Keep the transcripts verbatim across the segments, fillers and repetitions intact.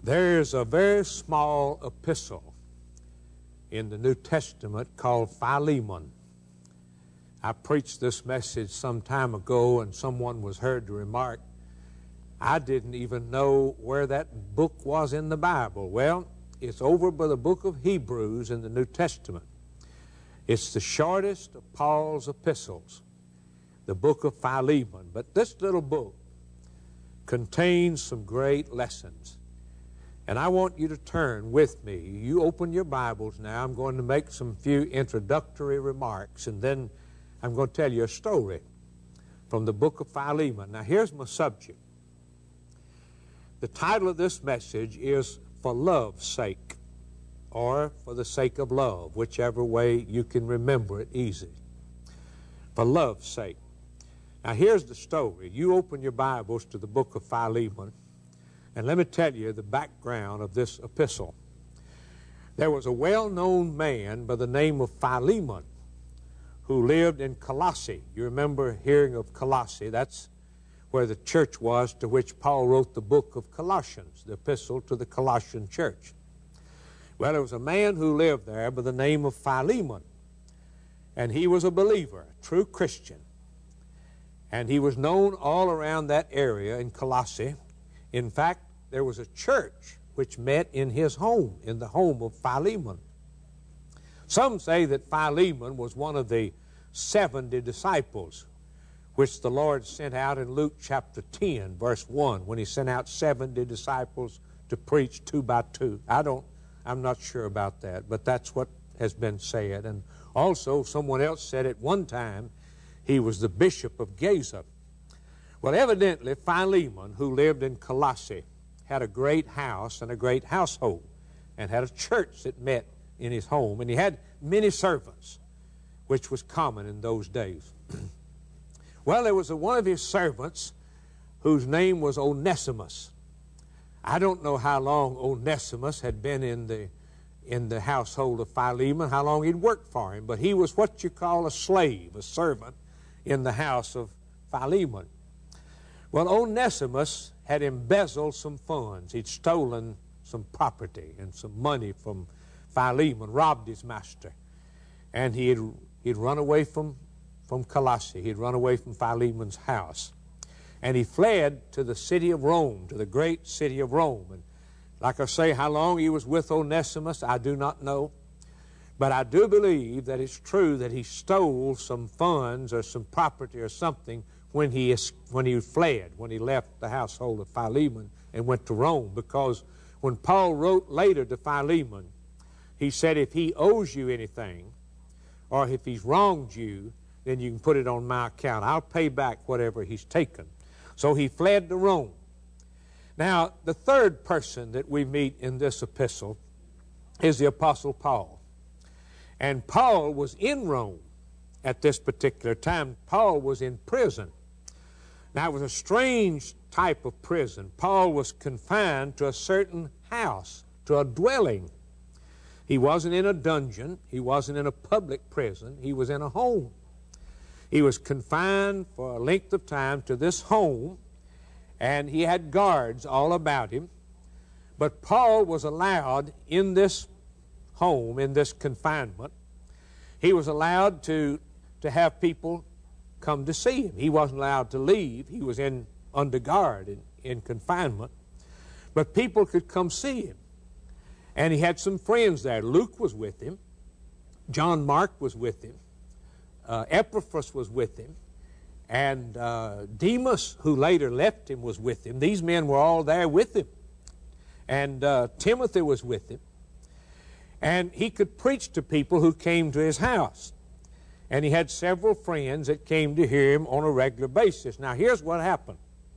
There's a very small epistle in the New Testament called Philemon. I preached this message some time ago, and someone was heard to remark, I didn't even know where that book was in the Bible. Well, it's over by the book of Hebrews in the New Testament. It's the shortest of Paul's epistles, the book of Philemon. But this little book contains some great lessons. And I want you to turn with me. You open your Bibles now. I'm going to make some few introductory remarks, and then I'm going to tell you a story from the book of Philemon. Now, here's my subject. The title of this message is For Love's Sake, or For the Sake of Love, whichever way you can remember it easy. For love's sake. Now, here's the story. You open your Bibles to the book of Philemon, and let me tell you the background of this epistle. There was a well-known man by the name of Philemon who lived in Colossae. You remember hearing of Colossae. That's where the church was to which Paul wrote the book of Colossians, the epistle to the Colossian church. Well, there was a man who lived there by the name of Philemon, and he was a believer, a true Christian. And he was known all around that area in Colossae. In fact, there was a church which met in his home, in the home of Philemon. Some say that Philemon was one of the seventy disciples which the Lord sent out in Luke chapter ten, verse one, when he sent out seventy disciples to preach two by two. I don't, I'm not sure about that, but that's what has been said. And also, someone else said at one time he was the bishop of Gaza. Well, evidently, Philemon, who lived in Colossae, had a great house and a great household, and had a church that met in his home, and he had many servants, which was common in those days. Well, there was a, one of his servants whose name was Onesimus. I don't know how long Onesimus had been in the, in the household of Philemon, how long he'd worked for him, but he was what you call a slave, a servant in the house of Philemon. Well, Onesimus had embezzled some funds. He'd stolen some property and some money from Philemon, robbed his master. And he had, he'd run away from, from Colossae. He'd run away from Philemon's house. And he fled to the city of Rome, to the great city of Rome. And like I say, how long he was with Onesimus, I do not know. But I do believe that it's true that he stole some funds or some property or something when he, when he fled, when he left the household of Philemon and went to Rome. Because when Paul wrote later to Philemon, he said, if he owes you anything, or if he's wronged you, then you can put it on my account. I'll pay back whatever he's taken. So he fled to Rome. Now, the third person that we meet in this epistle is the Apostle Paul. And Paul was in Rome at this particular time. Paul was in prison. Now, it was a strange type of prison. Paul was confined to a certain house, to a dwelling. He wasn't in a dungeon. He wasn't in a public prison. He was in a home. He was confined for a length of time to this home, and he had guards all about him. But Paul was allowed in this home, in this confinement, he was allowed to, to have people come to see him. He wasn't allowed to leave. He was in under guard, in, in confinement. But people could come see him. And he had some friends there. Luke was with him. John Mark was with him. Uh, Epaphras was with him. And uh, Demas, who later left him, was with him. These men were all there with him. And uh, Timothy was with him. And he could preach to people who came to his house. And he had several friends that came to hear him on a regular basis. Now, here's what happened.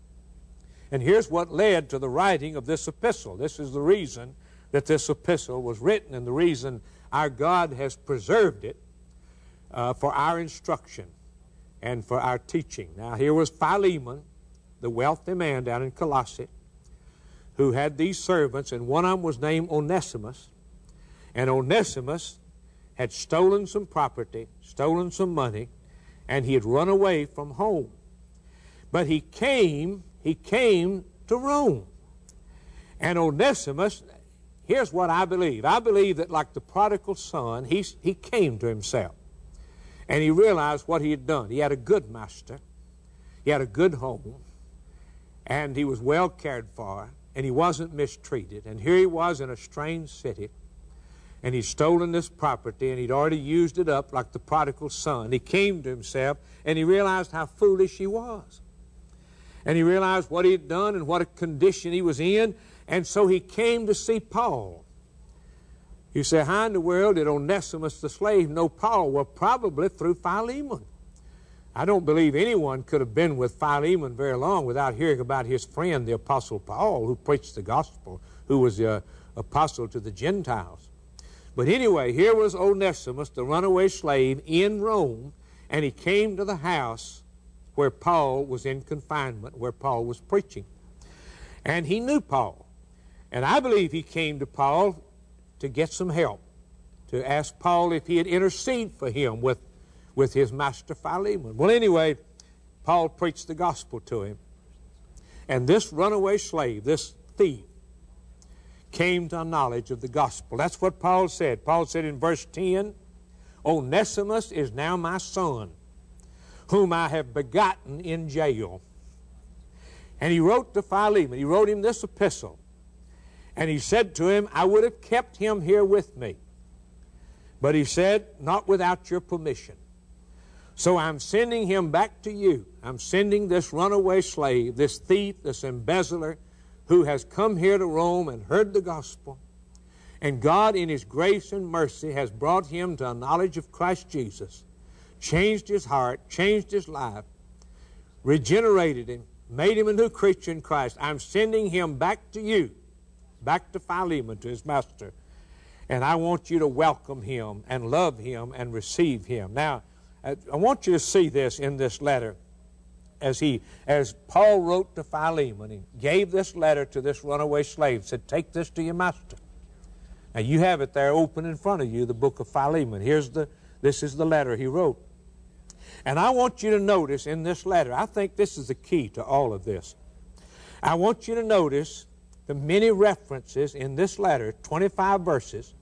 And here's what led to the writing of this epistle. This is the reason that this epistle was written, and the reason our God has preserved it uh, for our instruction and for our teaching. Now, here was Philemon, the wealthy man down in Colossae, who had these servants, and one of them was named Onesimus. And Onesimus had stolen some property, stolen some money, and he had run away from home. But he came, he came to Rome. And Onesimus, here's what I believe. I believe that like the prodigal son, he, he came to himself. And he realized what he had done. He had a good master. He had a good home. And he was well cared for. And he wasn't mistreated. And here he was in a strange city. And he'd stolen this property, and he'd already used it up like the prodigal son. He came to himself, and he realized how foolish he was. And he realized what he had done and what a condition he was in. And so he came to see Paul. You say, how in the world did Onesimus the slave know Paul? Well, probably through Philemon. I don't believe anyone could have been with Philemon very long without hearing about his friend, the Apostle Paul, who preached the gospel, who was the apostle to the Gentiles. But anyway, here was Onesimus, the runaway slave, in Rome, and he came to the house where Paul was in confinement, where Paul was preaching. And he knew Paul. And I believe he came to Paul to get some help, to ask Paul if he'd intercede for him with, with his master Philemon. Well, anyway, Paul preached the gospel to him. And this runaway slave, this thief, came to a knowledge of the gospel. That's what Paul said. Paul said in verse ten, Onesimus is now my son, whom I have begotten in jail. And he wrote to Philemon, he wrote him this epistle, and he said to him, I would have kept him here with me. But he said, not without your permission. So I'm sending him back to you. I'm sending this runaway slave, this thief, this embezzler, who has come here to Rome and heard the gospel. And God, in His grace and mercy, has brought him to a knowledge of Christ Jesus, changed his heart, changed his life, regenerated him, made him a new creature in Christ. I'm sending him back to you, back to Philemon, to his master. And I want you to welcome him and love him and receive him. Now, I want you to see this in this letter. As he, as Paul wrote to Philemon, he gave this letter to this runaway slave, said, take this to your master. Now you have it there open in front of you, the book of Philemon. Here's the, this is the letter he wrote. And I want you to notice in this letter, I think this is the key to all of this. I want you to notice the many references in this letter, twenty-five verses,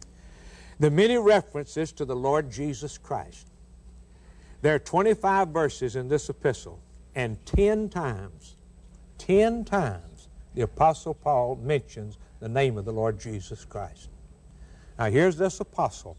the many references to the Lord Jesus Christ. There are twenty-five verses in this epistle. And ten times, ten times, the Apostle Paul mentions the name of the Lord Jesus Christ. Now here's this apostle,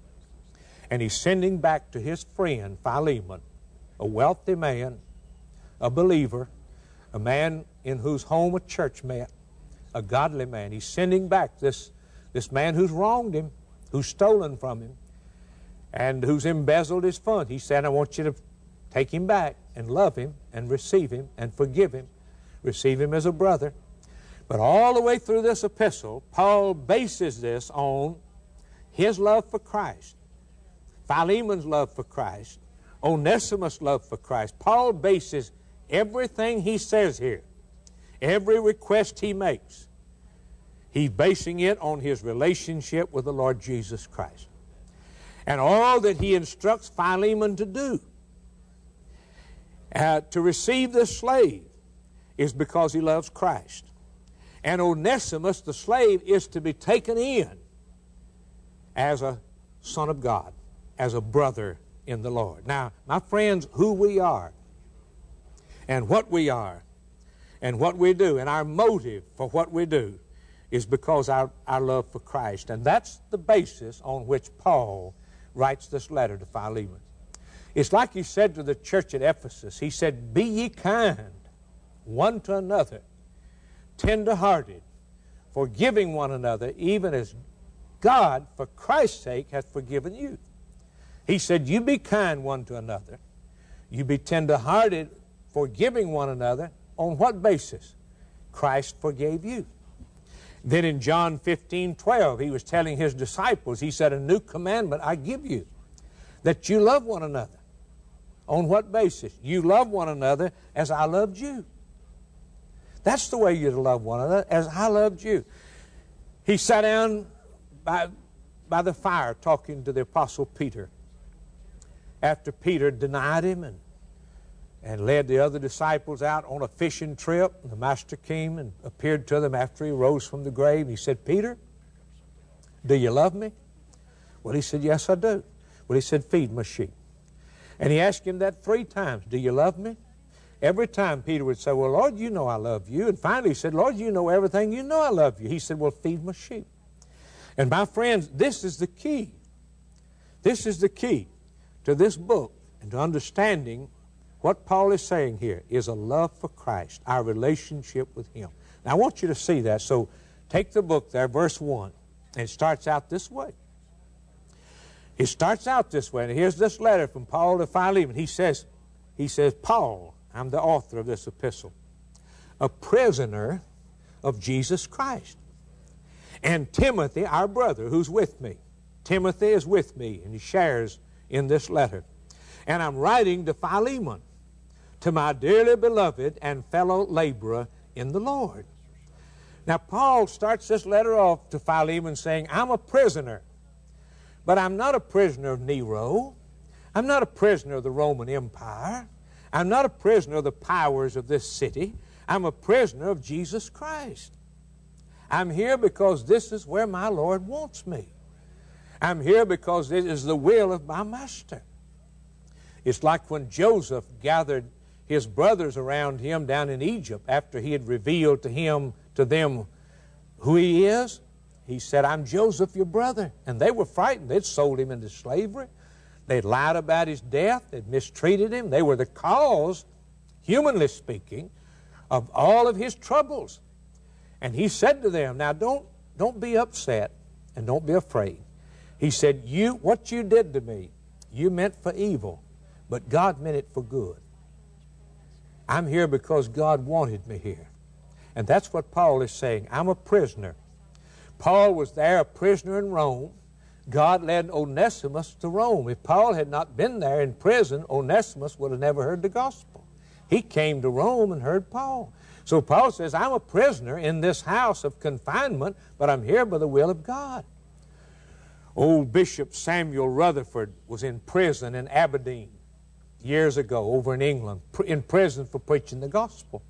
and he's sending back to his friend Philemon, a wealthy man, a believer, a man in whose home a church met, a godly man. He's sending back this, this man who's wronged him, who's stolen from him, and who's embezzled his funds. He said, I want you to take him back and love him and receive him and forgive him, receive him as a brother. But all the way through this epistle, Paul bases this on his love for Christ, Philemon's love for Christ, Onesimus' love for Christ. Paul bases everything he says here, every request he makes, he's basing it on his relationship with the Lord Jesus Christ. And all that he instructs Philemon to do, Uh, to receive this slave, is because he loves Christ. And Onesimus, the slave, is to be taken in as a son of God, as a brother in the Lord. Now, my friends, who we are, and what we are, and what we do, and our motive for what we do, is because our, our love for Christ. And that's the basis on which Paul writes this letter to Philemon. It's like he said to the church at Ephesus. He said, be ye kind one to another, tender-hearted, forgiving one another, even as God, for Christ's sake, hath forgiven you. He said, you be kind one to another. You be tender-hearted, forgiving one another. On what basis? Christ forgave you. Then in John fifteen twelve, he was telling his disciples, he said, a new commandment I give you, that you love one another. On what basis? You love one another as I loved you. That's the way you're to love one another, as I loved you. He sat down by, by the fire talking to the Apostle Peter after Peter denied him and and led the other disciples out on a fishing trip. The Master came and appeared to them after he rose from the grave. He said, Peter, do you love me? Well, he said, yes, I do. Well, he said, feed my sheep. And he asked him that three times, do you love me? Every time Peter would say, well, Lord, you know I love you. And finally he said, Lord, you know everything. You know I love you. He said, well, feed my sheep. And my friends, this is the key. This is the key to this book and to understanding what Paul is saying here is a love for Christ, our relationship with Him. Now, I want you to see that. So take the book there, verse one, and it starts out this way. It starts out this way. And here's this letter from Paul to Philemon. He says, he says, Paul, I'm the author of this epistle, a prisoner of Jesus Christ. And Timothy, our brother, who's with me. Timothy is with me, and he shares in this letter. And I'm writing to Philemon, to my dearly beloved and fellow laborer in the Lord. Now, Paul starts this letter off to Philemon saying, I'm a prisoner, but I'm not a prisoner of Nero. I'm not a prisoner of the Roman Empire. I'm not a prisoner of the powers of this city. I'm a prisoner of Jesus Christ. I'm here because this is where my Lord wants me. I'm here because it is the will of my Master. It's like when Joseph gathered his brothers around him down in Egypt after he had revealed to him, to them who he is. He said, I'm Joseph, your brother. And they were frightened. They'd sold him into slavery. They'd lied about his death. They'd mistreated him. They were the cause, humanly speaking, of all of his troubles. And he said to them, now don't, don't be upset and don't be afraid. He said, you, what you did to me, you meant for evil, but God meant it for good. I'm here because God wanted me here. And that's what Paul is saying. I'm a prisoner. Paul was there, a prisoner in Rome. God led Onesimus to Rome. If Paul had not been there in prison, Onesimus would have never heard the gospel. He came to Rome and heard Paul. So Paul says, I'm a prisoner in this house of confinement, but I'm here by the will of God. Old Bishop Samuel Rutherford was in prison in Aberdeen years ago over in England, in prison for preaching the gospel.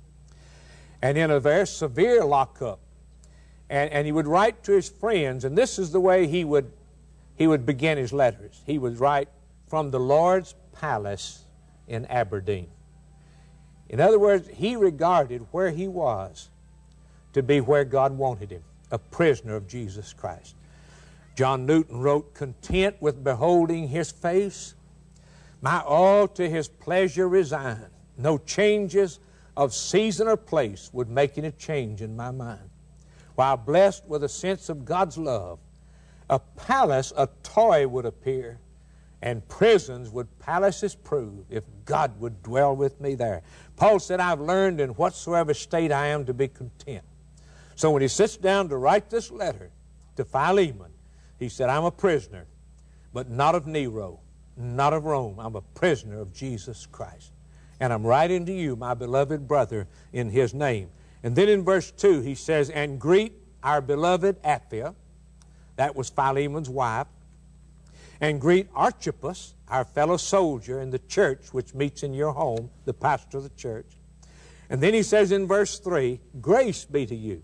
And in a very severe lockup. And, and he would write to his friends, and this is the way he would, he would begin his letters. He would write, from the Lord's palace in Aberdeen. In other words, he regarded where he was to be where God wanted him, a prisoner of Jesus Christ. John Newton wrote, content with beholding His face, my all to His pleasure resign. No changes of season or place would make any change in my mind. While blessed with a sense of God's love, a palace, a toy would appear, and prisons would palaces prove if God would dwell with me there. Paul said, I've learned in whatsoever state I am to be content. So when he sits down to write this letter to Philemon, he said, I'm a prisoner, but not of Nero, not of Rome. I'm a prisoner of Jesus Christ. And I'm writing to you, my beloved brother, in His name. And then in verse two, he says, and greet our beloved Apphia, that was Philemon's wife, and greet Archippus, our fellow soldier in the church which meets in your home, the pastor of the church. And then he says in verse three, grace be to you,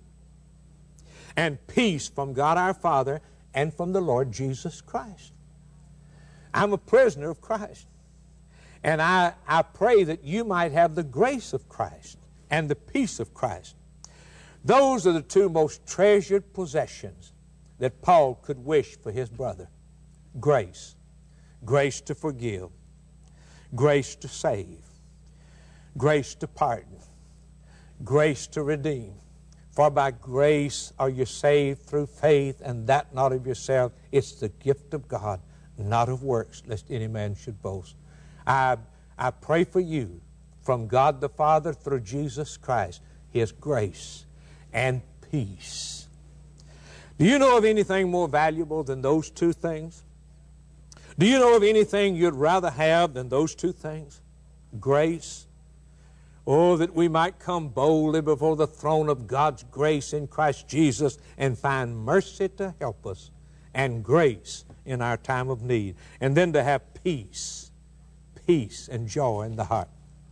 and peace from God our Father and from the Lord Jesus Christ. I'm a prisoner of Christ. And I, I pray that you might have the grace of Christ and the peace of Christ. Those are the two most treasured possessions that Paul could wish for his brother. Grace. Grace to forgive. Grace to save. Grace to pardon. Grace to redeem. For by grace are you saved through faith, and that not of yourself. It's the gift of God, not of works, lest any man should boast. I, I pray for you, from God the Father through Jesus Christ, His grace and peace. Do you know of anything more valuable than those two things? Do you know of anything you'd rather have than those two things? Grace. Oh, that we might come boldly before the throne of God's grace in Christ Jesus and find mercy to help us and grace in our time of need. And then to have peace, peace and joy in the heart.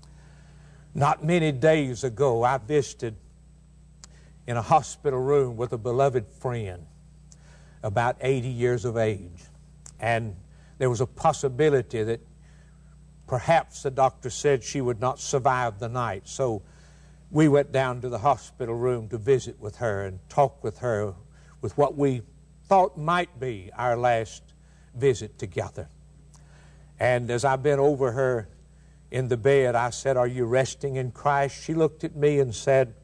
Not many days ago, I visited in a hospital room with a beloved friend, about eighty years of age. And there was a possibility that perhaps the doctor said she would not survive the night. So we went down to the hospital room to visit with her and talk with her with what we thought might be our last visit together. And as I bent over her in the bed, I said, "Are you resting in Christ?" She looked at me and said,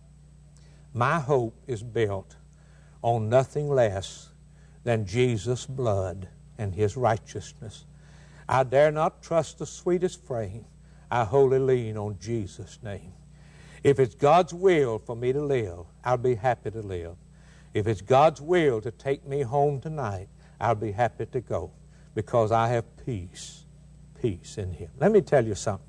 "My hope is built on nothing less than Jesus' blood and His righteousness. I dare not trust the sweetest frame. I wholly lean on Jesus' name. If it's God's will for me to live, I'll be happy to live. If it's God's will to take me home tonight, I'll be happy to go, because I have peace, peace in Him." Let me tell you something.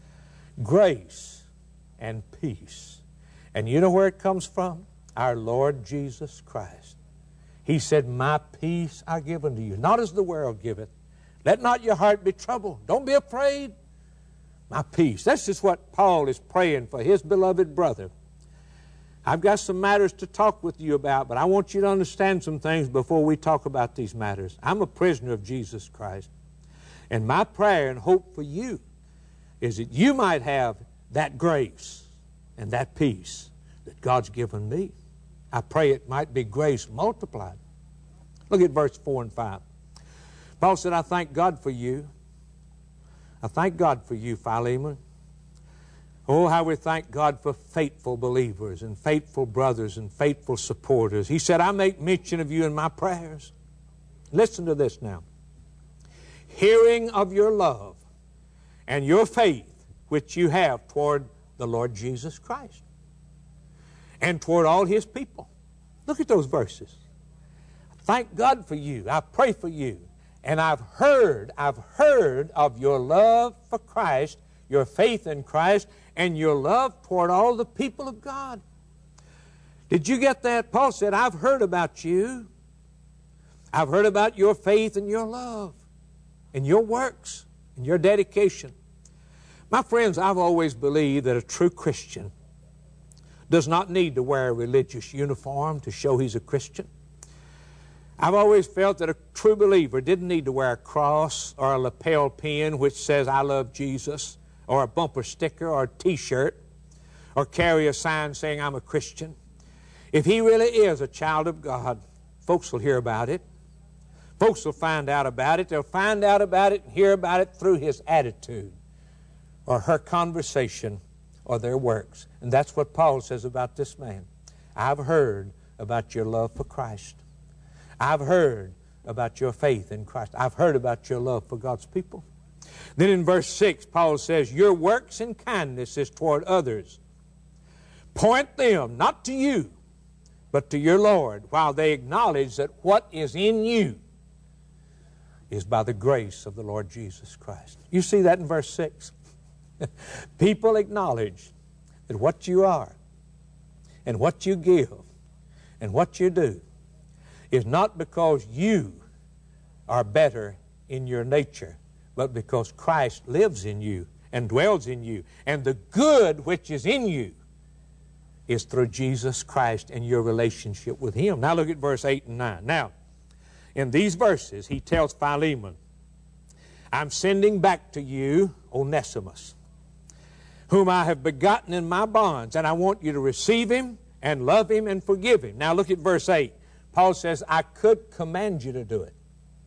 Grace and peace. And you know where it comes from? Our Lord Jesus Christ. He said, "My peace I give unto you, not as the world giveth. Let not your heart be troubled. Don't be afraid. My peace." That's just what Paul is praying for his beloved brother. I've got some matters to talk with you about, but I want you to understand some things before we talk about these matters. I'm a prisoner of Jesus Christ. And my prayer and hope for you is that you might have that grace and that peace that God's given me. I pray it might be grace multiplied. Look at verse four and five. Paul said, "I thank God for you. I thank God for you, Philemon. Oh, how we thank God for faithful believers and faithful brothers and faithful supporters." He said, "I make mention of you in my prayers." Listen to this now. "Hearing of your love and your faith which you have toward the Lord Jesus Christ and toward all His people." Look at those verses. Thank God for you. I pray for you. And I've heard, I've heard of your love for Christ, your faith in Christ, and your love toward all the people of God. Did you get that? Paul said, "I've heard about you. I've heard about your faith and your love and your works and your dedication." My friends, I've always believed that a true Christian does not need to wear a religious uniform to show he's a Christian. I've always felt that a true believer didn't need to wear a cross or a lapel pin which says, "I love Jesus," or a bumper sticker or a T-shirt, or carry a sign saying, "I'm a Christian." If he really is a child of God, folks will hear about it. Folks will find out about it. They'll find out about it and hear about it through his attitude or her conversation or their works. And that's what Paul says about this man. "I've heard about your love for Christ. I've heard about your faith in Christ. I've heard about your love for God's people." Then in verse six, Paul says, "Your works and kindness is toward others. Point them not to you, but to your Lord, while they acknowledge that what is in you is by the grace of the Lord Jesus Christ." You see that in verse six. People acknowledge that what you are and what you give and what you do is not because you are better in your nature, but because Christ lives in you and dwells in you. And the good which is in you is through Jesus Christ and your relationship with Him. Now look at verse eight and nine. Now, in these verses, he tells Philemon, "I'm sending back to you Onesimus, whom I have begotten in my bonds, and I want you to receive him and love him and forgive him." Now look at verse eight. Paul says, "I could command you to do it.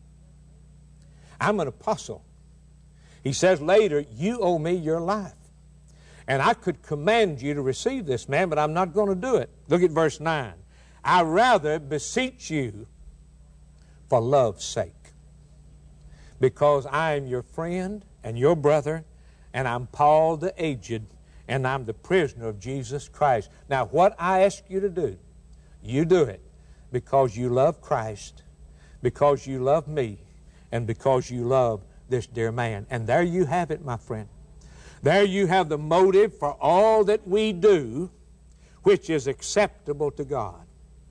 I'm an apostle." He says later, "You owe me your life. And I could command you to receive this man, but I'm not going to do it." Look at verse nine. "I rather beseech you for love's sake, because I am your friend and your brother, and I'm Paul the aged, and I'm the prisoner of Jesus Christ." Now what I ask you to do, you do it because you love Christ, because you love me, and because you love this dear man. And there you have it, my friend. There you have the motive for all that we do, which is acceptable to God.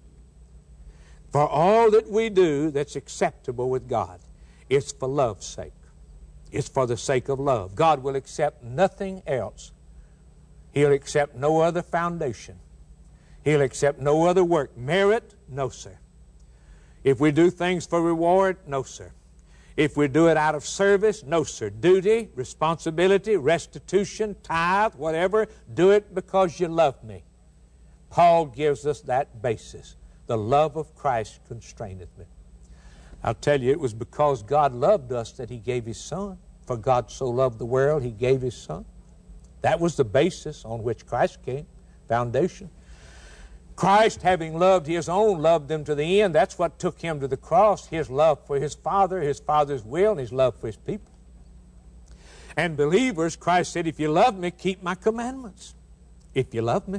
For all that we do that's acceptable with God, it's for love's sake. It's for the sake of love. God will accept nothing else He'll accept no other foundation. He'll accept no other work. Merit? No, sir. If we do things for reward? No, sir. If we do it out of service? No, sir. Duty, responsibility, restitution, tithe, whatever, do it because you love me. Paul gives us that basis. The love of Christ constraineth me. I'll tell you, it was because God loved us that He gave His Son. For God so loved the world, He gave His Son. That was the basis on which Christ came, foundation. Christ, having loved His own, loved them to the end. That's what took Him to the cross, His love for His Father, His Father's will, and His love for His people. And believers, Christ said, if you love me, keep my commandments. If you love me.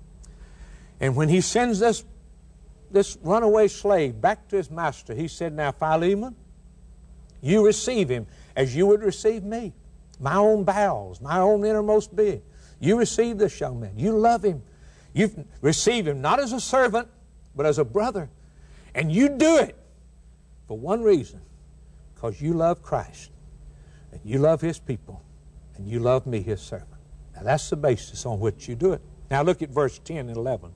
And when He sends us this runaway slave back to his master, He said, now Philemon, you receive him as you would receive me. My own bowels, my own innermost being. You receive this young man. You love him. You receive him not as a servant, but as a brother. And you do it for one reason, because you love Christ, and you love His people, and you love me, His servant. Now that's the basis on which you do it. Now look at verse ten and eleven.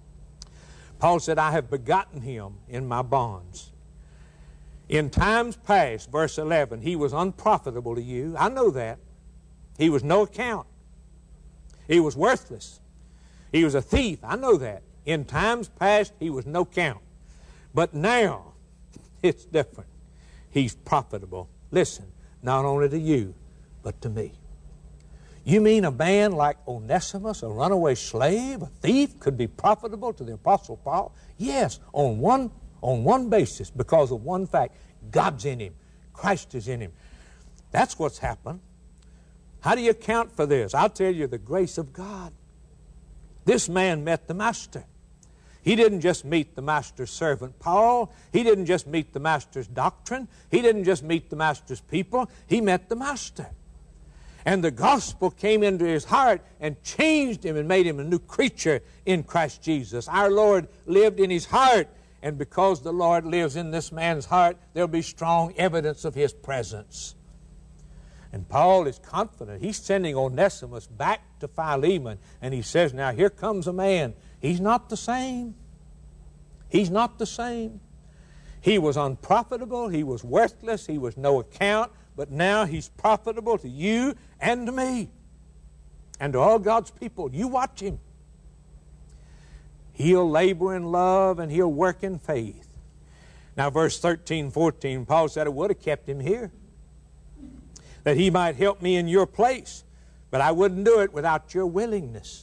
Paul said, I have begotten him in my bonds. In times past, verse eleven, he was unprofitable to you. I know that. He was no account. He was worthless. He was a thief. I know that. In times past, he was no count. But now, it's different. He's profitable. Listen, not only to you, but to me. You mean a man like Onesimus, a runaway slave, a thief, could be profitable to the Apostle Paul? Yes, on one, on one basis, because of one fact. God's in him. Christ is in him. That's what's happened. How do you account for this? I'll tell you, the grace of God. This man met the Master. He didn't just meet the Master's servant, Paul. He didn't just meet the Master's doctrine. He didn't just meet the Master's people. He met the Master. And the gospel came into his heart and changed him and made him a new creature in Christ Jesus. Our Lord lived in his heart. And because the Lord lives in this man's heart, there'll be strong evidence of His presence. And Paul is confident. He's sending Onesimus back to Philemon. And he says, now here comes a man. He's not the same. He's not the same. He was unprofitable. He was worthless. He was no account. But now he's profitable to you and to me and to all God's people. You watch him. He'll labor in love and he'll work in faith. Now verse thirteen, fourteen, Paul said, I would have kept him here, that he might help me in your place. But I wouldn't do it without your willingness.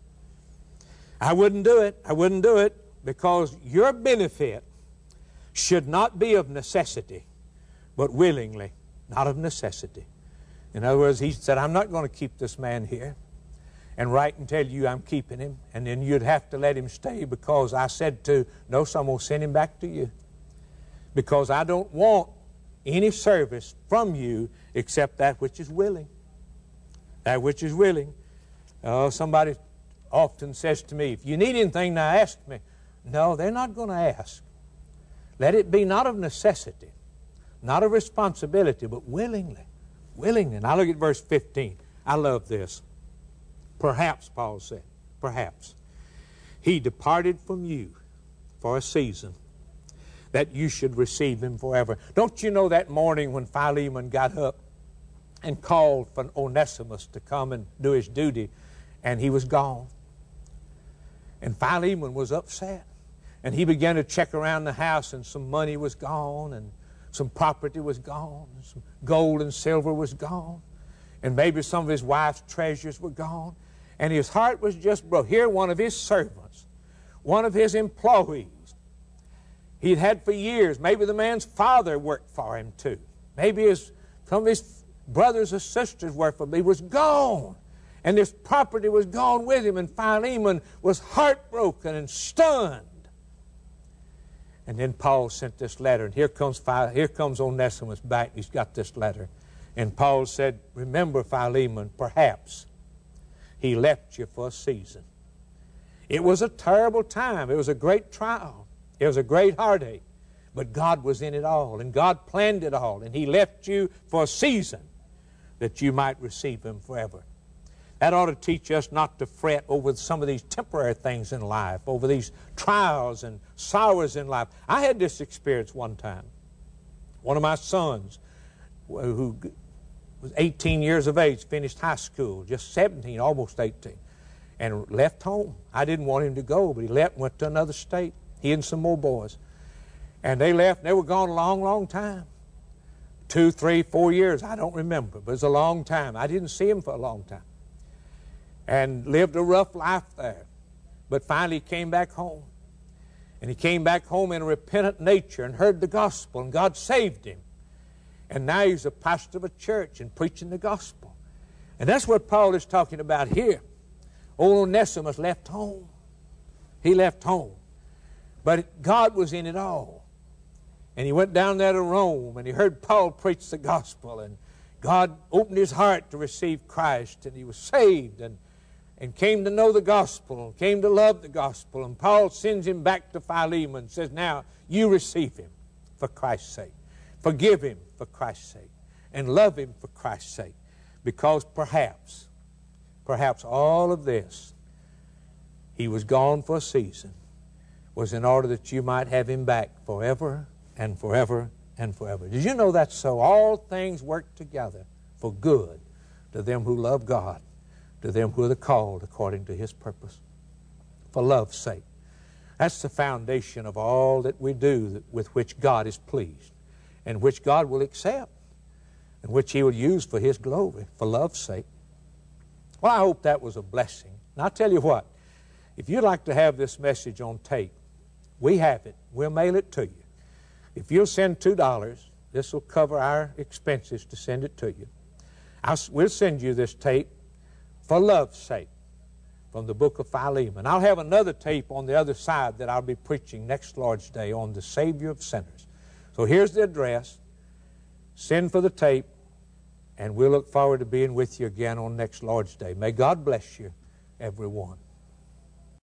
I wouldn't do it. I wouldn't do it because your benefit should not be of necessity, but willingly, not of necessity. In other words, he said, I'm not going to keep this man here and write and tell you I'm keeping him, and then you'd have to let him stay because I said to, no, so I'm going to send him back to you. Because I don't want any service from you except that which is willing. That which is willing. Uh, somebody often says to me, if you need anything, now ask me. No, they're not going to ask. Let it be not of necessity, not of responsibility, but willingly. Willingly. Now look at verse fifteen. I love this. Perhaps, Paul said, perhaps, he departed from you for a season, that you should receive him forever. Don't you know that morning when Philemon got up and called for Onesimus to come and do his duty, and he was gone? And Philemon was upset. And he began to check around the house, and some money was gone, and some property was gone, and some gold and silver was gone, and maybe some of his wife's treasures were gone. And his heart was just broke. Here, one of his servants, one of his employees, he'd had for years. Maybe the man's father worked for him too. Maybe his, some of his brothers or sisters worked for him. He was gone. And this property was gone with him. And Philemon was heartbroken and stunned. And then Paul sent this letter. And here comes, here comes Onesimus back. He's got this letter. And Paul said, remember, Philemon, perhaps he left you for a season. It was a terrible time. It was a great trial. It was a great heartache. But God was in it all, and God planned it all, and he left you for a season that you might receive him forever. That ought to teach us not to fret over some of these temporary things in life, over these trials and sorrows in life. I had this experience one time. One of my sons, who was eighteen years of age, finished high school, just seventeen, almost eighteen, and left home. I didn't want him to go, but he left and went to another state, he and some more boys. And they left, and they were gone a long, long time. Two, three, four years, I don't remember, but it was a long time. I didn't see him for a long time. And lived a rough life there. But finally he came back home. And he came back home in a repentant nature and heard the gospel, and God saved him. And now he's a pastor of a church and preaching the gospel. And that's what Paul is talking about here. Old Onesimus left home. He left home. But God was in it all. And he went down there to Rome, and he heard Paul preach the gospel, and God opened his heart to receive Christ, and he was saved, and and came to know the gospel, and came to love the gospel. And Paul sends him back to Philemon and says, now, you receive him for Christ's sake. Forgive him for Christ's sake. And love him for Christ's sake. Because perhaps, perhaps all of this, he was gone for a season, was in order that you might have him back forever and forever and forever. Did you know that's so? All things work together for good to them who love God, to them who are called according to his purpose, for love's sake. That's the foundation of all that we do with which God is pleased, and which God will accept, and which he will use for his glory, for love's sake. Well, I hope that was a blessing. And I'll tell you what, if you'd like to have this message on tape, we have it. We'll mail it to you. If you'll send two dollars, this will cover our expenses to send it to you. I'll, we'll send you this tape for love's sake, from the book of Philemon. I'll have another tape on the other side that I'll be preaching next Lord's Day on the Savior of sinners. So here's the address. Send for the tape, and we'll look forward to being with you again on next Lord's Day. May God bless you, everyone.